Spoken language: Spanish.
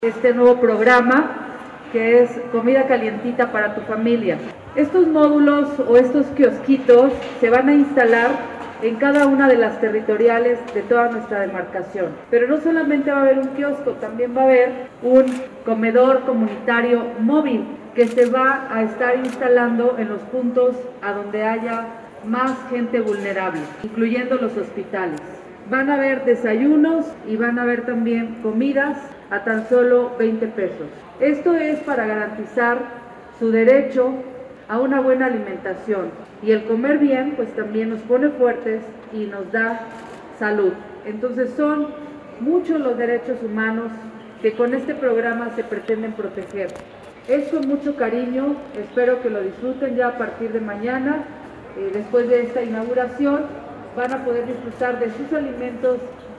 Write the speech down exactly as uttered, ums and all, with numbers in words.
Este nuevo programa que es Comida Calientita para tu Familia. Estos módulos o estos kiosquitos se van a instalar en cada una de las territoriales de toda nuestra demarcación. Pero no solamente va a haber un kiosco, también va a haber un comedor comunitario móvil que se va a estar instalando en los puntos a donde haya más gente vulnerable, incluyendo los hospitales. Van a haber desayunos y van a haber también comidas a tan solo veinte pesos. Esto es para garantizar su derecho a una buena alimentación, y el comer bien pues también nos pone fuertes y nos da salud. Entonces son muchos los derechos humanos que con este programa se pretenden proteger. Es con mucho cariño, espero que lo disfruten ya a partir de mañana. Eh, después de esta inauguración van a poder disfrutar de sus alimentos